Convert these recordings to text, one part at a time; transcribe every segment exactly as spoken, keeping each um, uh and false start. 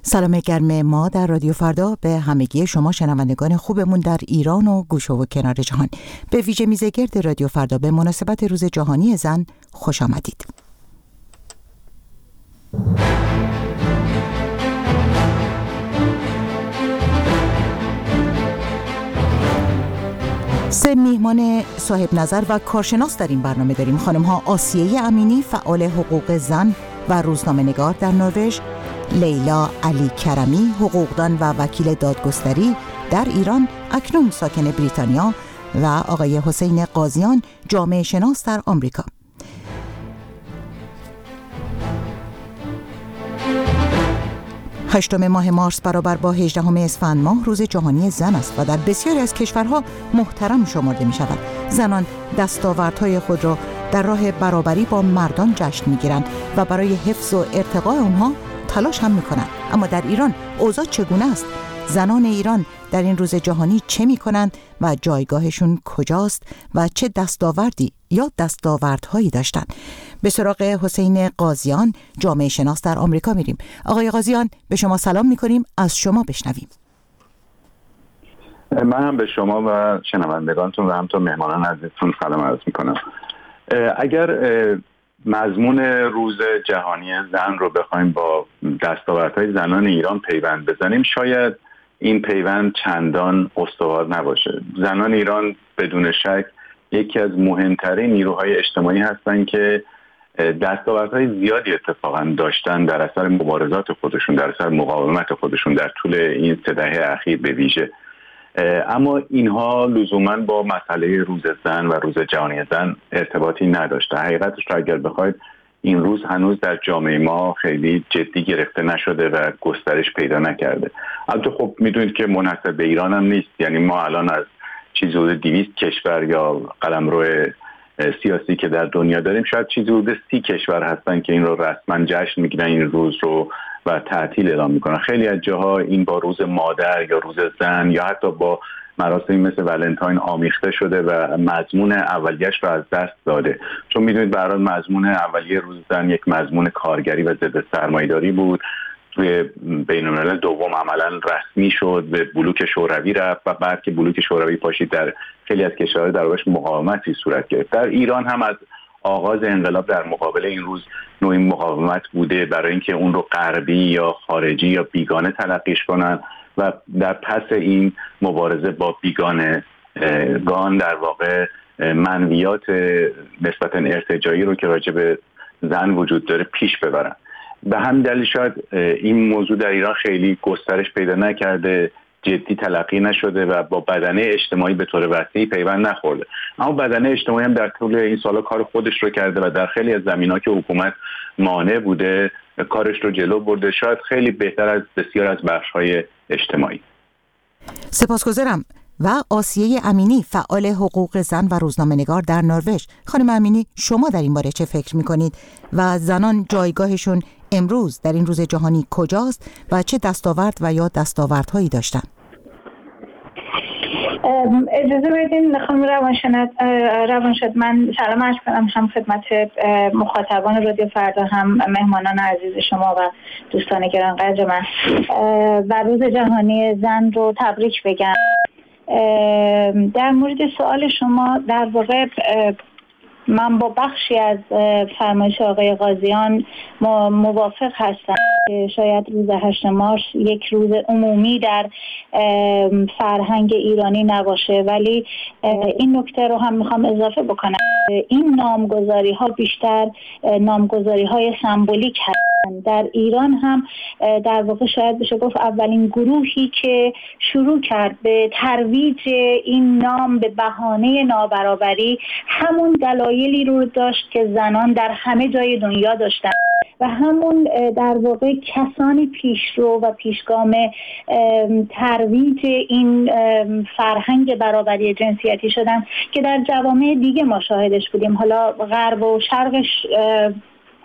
سلام گرم ما در رادیو فردا به همگی شما شنوندگان خوبمون در ایران و گوشه و کنار جهان. به ویژه میزه گرد رادیو فردا به مناسبت روز جهانی زن خوش آمدید. سه میهمان صاحب نظر و کارشناس در این برنامه داریم. خانم ها آسیه امینی، فعال حقوق زن و روزنامه نگار در نروژ، لیلا علی کرمی، حقوقدان و وکیل دادگستری در ایران، اکنون ساکن بریتانیا، و آقای حسین قاضیان، جامعه شناس در آمریکا. هشتم ماه مارس برابر با هجدهم اسفند ماه روز جهانی زن است و در بسیاری از کشورها محترم شمرده می شود. زنان دستاوردهای خود را در راه برابری با مردان جشن می گیرند و برای حفظ و ارتقاء اونها تلاش هم می کنند. اما در ایران اوضاع چگونه است؟ زنان ایران در این روز جهانی چه می کنند و جایگاهشون کجاست و چه دستاوردی یا دستاوردهایی داشتند؟ به سراغ حسین قاضیان، جامعه شناس در آمریکا میریم. آقای قاضیان، به شما سلام میکنیم، از شما بشنویم. من هم به شما و شنوندگانتون و همینطور مهمانان عزیزتون سلام عرض میکنم. اگر مضمون روز جهانی زن رو بخوایم با دستاوردهای زنان ایران پیوند بزنیم، شاید این پیوند چندان استوار نباشه. زنان ایران بدون شک یکی از مهمترین نیروهای اجتماعی هستند که دستاوردهای زیادی اتفاقا داشتن در اثر مبارزات خودشون، در اثر مقاومت خودشون در طول این سه دهه اخیر به ویژه. اما اینها لزوما با مسئله روز زن و روز جهانی زن ارتباطی نداشته. حقیقتش رو اگر بخواید این روز هنوز در جامعه ما خیلی جدی گرفته نشده و گسترش پیدا نکرده. البته خب میدونید که منحصر به ایران هم نیست، یعنی ما الان از چیزی حدود دویست کشور یا قلمرو سیاسی که در دنیا داریم، شاید چیزی حدود سی کشور هستن که این رو رسما جشن میگیرن این روز رو و تعطیل اعلام میکنن. خیلی از جاها این با روز مادر یا روز زن یا حتی با مراسمی مثل ولنتاین آمیخته شده و مضمون اولیه‌اش رو از دست داده. چون میدونید به هر حال مضمون اولیه روز زن یک مضمون کارگری و ضد سرمایه‌داری بود. توی بین‌الملل دوم عملاً رسمی شد، به بلوک شوروی رفت و بعد که بلوک شوروی پاشید در خیلی از کشورها در واقع مقاومتی صورت گرفت. در ایران هم از آغاز انقلاب در مقابل این روز نوعی مقاومت بوده برای اینکه اون رو غربی یا خارجی یا بیگانه تلقیش کنن و در پس این مبارزه با بیگانه گان در واقع منویات نسبتاً ارتجاعی رو که راجع به زن وجود داره پیش ببرن. به همین دلیل شاید این موضوع در ایران خیلی گسترش پیدا نکرده، جدی تلقی نشده و با بدنه اجتماعی به طور وسیعی پیوند نخورده. اما بدنه اجتماعی هم در طول این سالا کار خودش رو کرده و در خیلی از زمینه‌ها که حکومت مانع بوده کارش رو جلو برده، شاید خیلی بهتر از بسیار از بخش‌های اجتماعی. سپاسگزارم. و آسیه امینی، فعال حقوق زن و روزنامه نگار در نروژ. خانم امینی، شما در این باره چه فکر می‌کنید و زنان جایگاهشون امروز در این روز جهانی کجاست و چه دستاورد و یا دستاوردهایی داشتن؟ اجازه بدین خانم روانشناس روانشد من سلام عرض کنم هم خدمت مخاطبان رادیو فردا، هم مهمانان عزیز شما و دوستان گرانقدر من و روز جهانی زن رو تبریک بگم. در مورد سوال شما در واقع من با بخشی از فرمایش آقای قاضیان موافق هستم که شاید روز هشتم مارس یک روز عمومی در فرهنگ ایرانی نباشه، ولی این نکته رو هم میخوام اضافه بکنم. این نامگذاری ها بیشتر نامگذاری های سمبولیک هستند. در ایران هم در واقع شاید بشه گفت اولین گروهی که شروع کرد به ترویج این نام به بهانه نابرابری همون دلایلی رو داشت که زنان در همه جای دنیا داشتن و همون در واقع کسانی پیشرو و پیشگام ترویج این فرهنگ برابری جنسیتی شدن که در جوامع دیگه ما شاهدش بودیم. حالا غرب و شرقش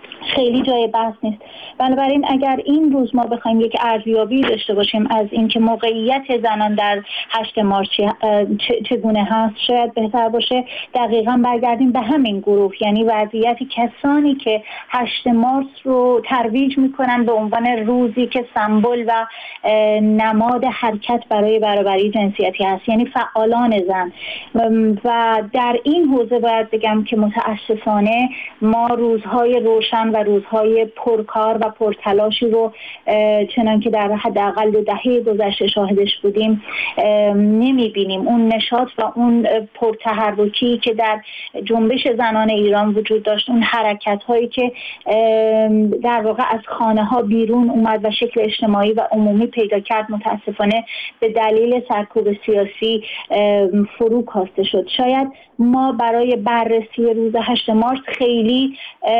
خیلی جای بحث نیست. بنابراین اگر این روز ما بخوایم یک ارزیابی داشته باشیم از اینکه موقعیت زنان در هشت مارس چگونه هست، شاید بهتر باشه دقیقاً برگردیم به همین گروه، یعنی وضعیت کسانی که هشت مارس رو ترویج میکنن به عنوان روزی که سمبل و نماد حرکت برای برابری جنسیتی هست، یعنی فعالان زن. و در این حوزه باید بگم که متاسفانه ما روزهای روشن و روزهای پرکار و پرتلاشی رو چنان که در حداقل دو دهه گذشته شاهدش بودیم نمیبینیم. اون نشاط و اون پرتحرکی که در جنبش زنان ایران وجود داشت، اون حرکت هایی که در واقع از خانه ها بیرون اومد و شکل اجتماعی و عمومی پیدا کرد، متاسفانه به دلیل سرکوب سیاسی فرو کاسته شد. شاید ما برای بررسی روز هشت مارس خیلی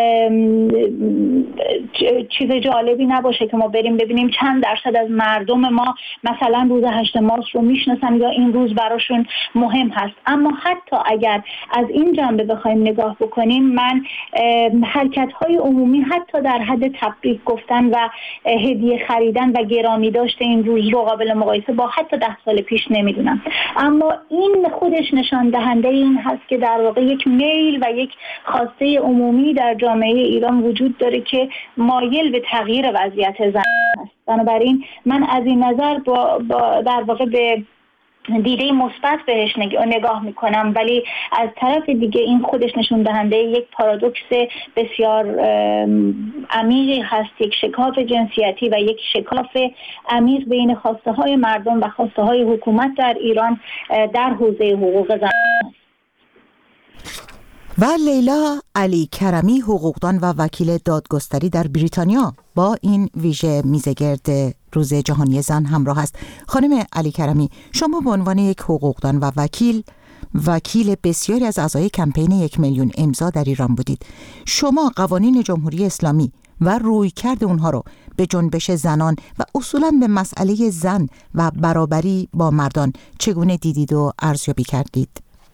چیز جالبی نباشه که ما بریم ببینیم چند درصد از مردم ما مثلا روز هشت مارس رو میشناسن یا این روز براشون مهم هست. اما حتی اگر از این جنبه بخوایم نگاه بکنیم، من حرکت‌های عمومی حتی در حد تبریک گفتن و هدیه خریدن و گرامی داشته این روز رو قابل مقایسه با حتی ده سال پیش نمیدونم. اما این خودش نشان دهنده این هست که در واقع یک میل و یک خواسته عمومی در جامعه ایران وجود داره که مایل به تغییر وضعیت زن است. بنابراین من از این نظر با, با در واقع به دیده مثبت بهش نگاه میکنم، ولی از طرف دیگه این خودش نشون دهنده یک پارادوکس بسیار عمیقی هست، یک شکاف جنسیتی و یک شکاف عمیق بین خواسته های مردم و خواسته های حکومت در ایران در حوزه حقوق زن است. و لیلا علی کرمی، حقوقدان و وکیل دادگستری در بریتانیا، با این ویژه میزگرد روز جهانی زن همراه است. خانم علی کرمی، شما به عنوان یک حقوقدان و وکیل وکیل بسیاری از اعضای کمپین یک میلیون امضا در ایران بودید. شما قوانین جمهوری اسلامی و رویکرد اونها رو به جنبش زنان و اصولاً به مسئله زن و برابری با مردان چگونه دیدید و ارزیابی کردید؟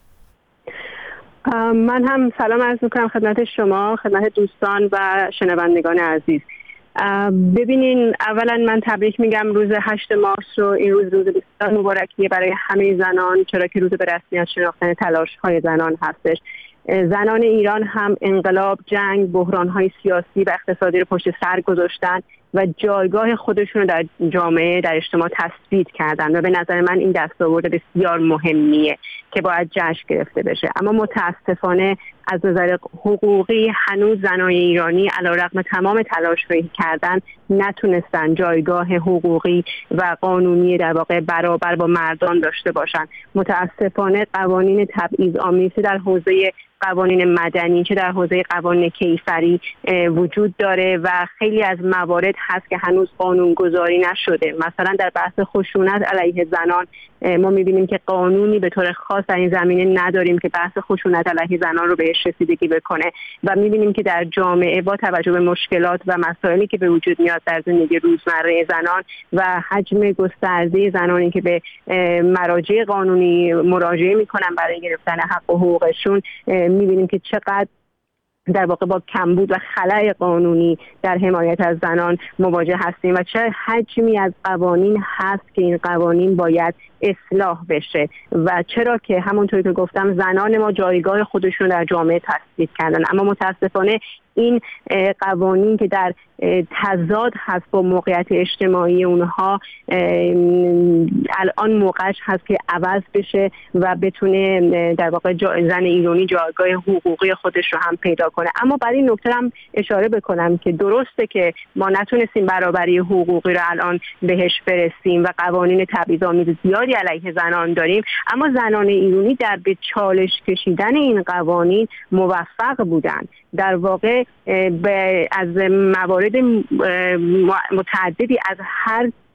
من هم سلام عرض میکنم خدمت شما، خدمت دوستان و شنوندگان عزیز. ببینین، اولا من تبریک میگم روز هشت مارس رو. این روز روز بسیار مبارکیه برای همه زنان، چرا که روز به رسمیت شناختن تلاش‌های زنان هستش. زنان ایران هم انقلاب، جنگ، بحران‌های سیاسی و اقتصادی رو پشت سر گذاشتن و جایگاه خودشون رو در جامعه، در اجتماع تثبیت کردن و به نظر من این دستاورد بسیار مهمیه که باید جشن گرفته بشه. اما متاسفانه از نظر حقوقی هنوز زنای ایرانی علیرغم تمام تلاش‌هایی کردن نتونستن جایگاه حقوقی و قانونی در واقع برابر با مردان داشته باشن. متاسفانه قوانین تبعیض‌آمیز در حوزه قوانین مدنی چه در حوزه قوانین کیفری وجود داره و خیلی از موارد هست که هنوز قانونگذاری نشده. مثلا در بحث خشونت علیه زنان ما می‌بینیم که قانونی به طور خاص در این زمینه نداریم که بحث خشونت علیه زنان رو بهش رسیدگی بکنه و می‌بینیم که در جامعه با توجه به مشکلات و مسائلی که به وجود میاد در زندگی روزمره زنان و حجم گسترده زنانی که به مراجع قانونی مراجعه می‌کنن برای گرفتن حق و حقوقشون، می‌بینیم که چقدر در واقع با کمبود و خلأ قانونی در حمایت از زنان مواجه هستیم و چه حجمی از قوانین هست که این قوانین باید اصلاح بشه و چرا که همونطوری که گفتم زنان ما جایگاه خودشون در جامعه تثبیت کردن، اما متاسفانه این قوانین که در تضاد هست با موقعیت اجتماعی اونها الان موقعش هست که عوض بشه و بتونه در واقع زن ایرانی جایگاه حقوقی خودش رو هم پیدا کنه. اما برای این نکته هم اشاره بکنم که درسته که ما نتونستیم برابری حقوقی رو الان بهش برسیم و قوانین تبعیض‌آمیز زیادی علیه زنان داریم، اما زنان ایرانی در به چالش کشیدن این قوانین موفق بودن. در واقع از موارد متعددی از هر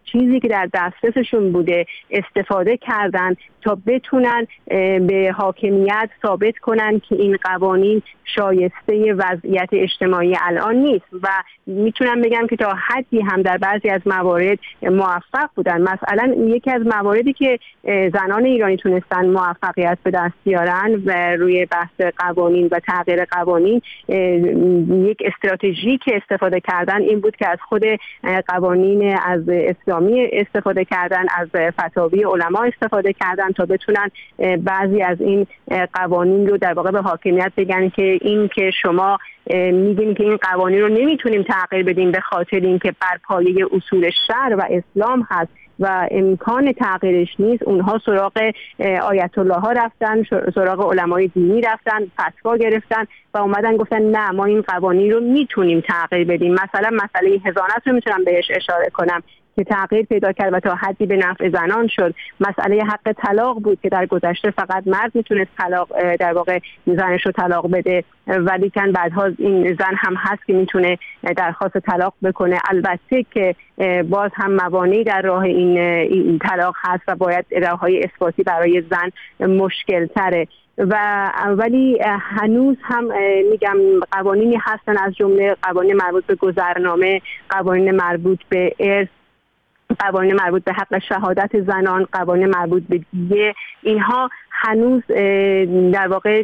چیزی که در دسترسشون بوده استفاده کردن تا بتونن به حاکمیت ثابت کنن که این قوانین شایسته وضعیت اجتماعی الان نیست و میتونم بگم که تا حدی هم در بعضی از موارد موفق بودن. مثلا یکی از مواردی که زنان ایرانی تونستن موفقیت به دست بیارن و روی بحث قوانین و تغییر قوانین، یک استراتژی که استفاده کردن این بود که از خود قوانین از اسلامی استفاده کردن، از فتاوی علما استفاده کردن تا بتونن بعضی از این قوانین رو در واقع به حاکمیت بگن که این که شما میگین که این قوانین رو نمیتونیم تغییر بدیم به خاطر اینکه بر پایه اصول شرع و اسلام هست و امکان تغییرش نیست، اونها سراغ آیت الله ها رفتن، سراغ علمای دینی رفتن، فتوا گرفتن و اومدن گفتن نه ما این قوانین رو میتونیم تغییر بدیم. مثلا مسئله حضانت رو میتونم بهش اشاره کنم که تغییر پیدا کرد و تا حدی به نفع زنان شد. مسئله حق طلاق بود که در گذشته فقط مرد میتونست طلاق در واقع زنش رو طلاق بده، ولی کن بعدها این زن هم هست که میتونه درخواست طلاق بکنه. البته که باز هم موانعی در راه این, این طلاق هست و باید راههای اثباتی برای زن مشکل تره و ولی هنوز هم میگم قوانینی هستن از جمله قوانین مربوط به گذرنامه، قوانین مربوط به ارث، قوانین مربوط به حق شهادت زنان، قوانین مربوط به دیه، اینها هنوز در واقع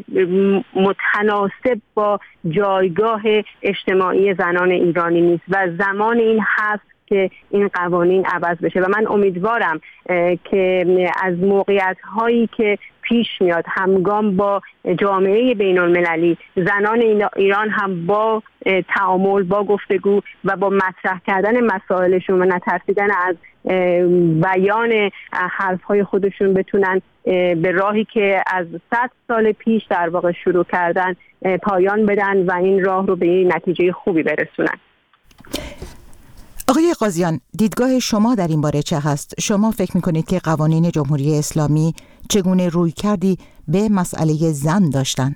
متناسب با جایگاه اجتماعی زنان ایرانی نیست و زمان این هست که این قوانین عوض بشه و من امیدوارم که از موقعیت هایی که پیش میاد همگام با جامعه بین المللی، زنان ایران هم با تعامل، با گفتگو و با مطرح کردن مسائلشون و نترسیدن از بیان حرفهای خودشون بتونن به راهی که از صد سال پیش در واقع شروع کردن پایان بدن و این راه رو به نتیجه خوبی برسونن. آقای قاضیان، دیدگاه شما در این باره چه هست؟ شما فکر میکنید که قوانین جمهوری اسلامی چگونه روی کردی به مسئله زن داشتن؟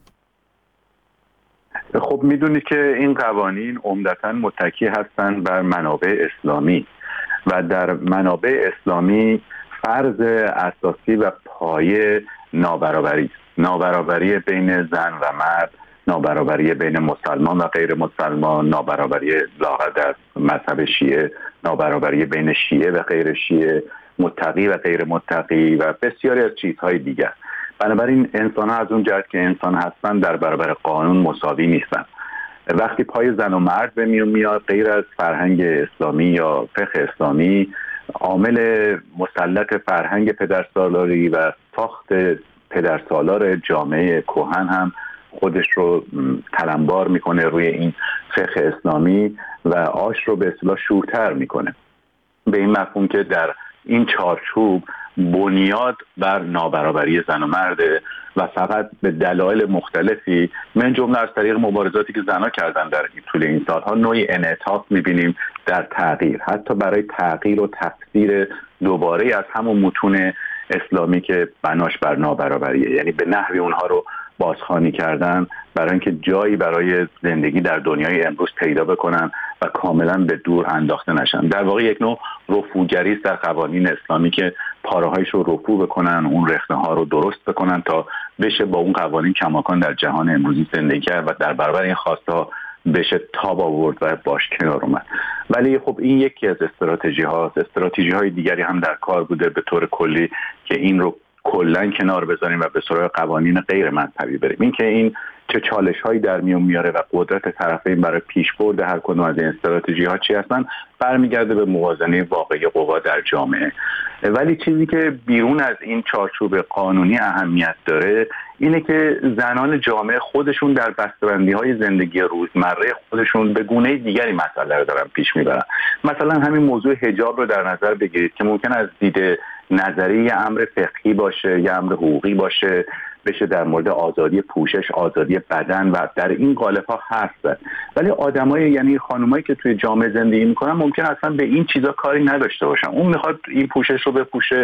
خب میدونید که این قوانین عمدتاً متکی هستند بر منابع اسلامی و در منابع اسلامی فرض اساسی و پایه نابرابری نابرابری بین زن و مرد، نابرابری بین مسلمان و غیر مسلمان، نابرابری لاغر در مذهب شیعه، نابرابری بین شیعه و غیر شیعه، متقی و غیر متقی و بسیاری از چیزهای دیگر. بنابراین انسان ها از اون جهت که انسان هستن در برابر قانون مساوی نیستن. وقتی پای زن و مرد به میون میاد، غیر از فرهنگ اسلامی یا فقه اسلامی، عامل مسلط فرهنگ پدرسالاری و ساخت پدرسالار جامعه کهن هم خودش رو تلمبار میکنه روی این فقه اسلامی و آش رو به اصطلاح شورتر میکنه، به این مفهوم که در این چارچوب بنیاد بر نابرابری زن و مرده و فقط به دلایل مختلفی من جمله از طریق مبارزاتی که زنها کردن در طول این سالها نوعی انعطاف میبینیم در تغییر، حتی برای تغییر و تفسیر دوباره از همون متون اسلامی که بناش بر نابرابریه، یعنی به نحوی اونها رو بازخوانی کردن برای اینکه جایی برای زندگی در دنیای امروز پیدا بکنن و کاملا به دور انداخته نشن. در واقع یک نوع رفوگری است در قوانین اسلامی که پاره‌هایش رو رفو بکنن، اون رخنه ها رو درست بکنن تا بشه با اون قوانین کماکان در جهان امروزی زندگی کرد و در برابر این خواستا بشه تاب آورد و باش کنار اومد. ولی خب این یکی از استراتژی هاست. استراتژی های دیگری هم در کار بوده به طور کلی که این رو کلا کنار بذاریم و به سراغ قوانین غیر مذهبی بریم. این که این چه چالش هایی در میون میاره و قدرت طرفین برای پیشبرد هر کدوم از این استراتژی ها چی هستن برمیگرده به موازنه واقعی قوا در جامعه. ولی چیزی که بیرون از این چارچوب قانونی اهمیت داره اینه که زنان جامعه خودشون در بسته‌بندی های زندگی روزمره خودشون به گونه دیگری مسئله رو دارن پیش میبرن. مثلا همین موضوع حجاب رو در نظر بگیرید که ممکن از دید نظری یه امر فقهی باشه، یه امر حقوقی باشه، بشه در مورد آزادی پوشش، آزادی بدن و در این قالب‌ها هست. ولی آدمای یعنی خانمایی که توی جامعه زندگی میکنن ممکن اصلا به این چیزا کاری نداشته باشن. اون میخواد این پوشش رو بپوشه،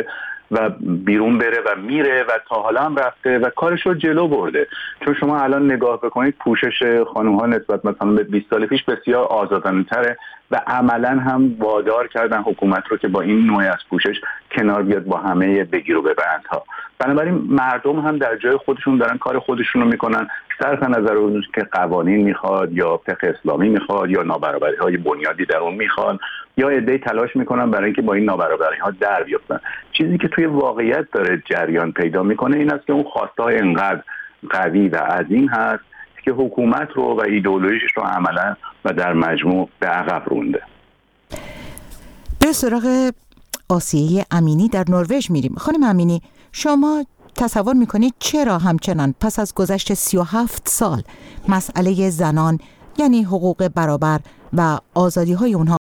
و بیرون بره و میره و تا حالا هم رفته و کارش رو جلو برده. چون شما الان نگاه بکنید پوشش خانم‌ها نسبت مثلا به بیست سال پیش بسیار آزادانه‌تره و عملاً هم وادار کردن حکومت رو که با این نوع از پوشش کنار بیاد با همه بگیر و ببندها. بنابراین مردم هم در جای خودشون دارن کار خودشون رو میکنن، صرف نظر اون که قوانین میخواد یا فقه اسلامی میخواد یا نابرابری‌های بنیادی در اون میخواد، یا عده‌ای تلاش میکنن برای اینکه با این نابرابری‌ها در بیفتن. چیزی که توی واقعیت داره جریان پیدا میکنه این است که اون خواست‌های انقدر قوی و عظیم هست که حکومت رو و ایدئولوژیش رو عملا و در مجموع به عقب رونده. به سراغ آسیه امینی در نروژ میریم. خانم امینی، شما تصور میکنید چرا همچنان پس از گذشت سی و هفت سال مسئله زنان یعنی حقوق برابر و آزادی های اونها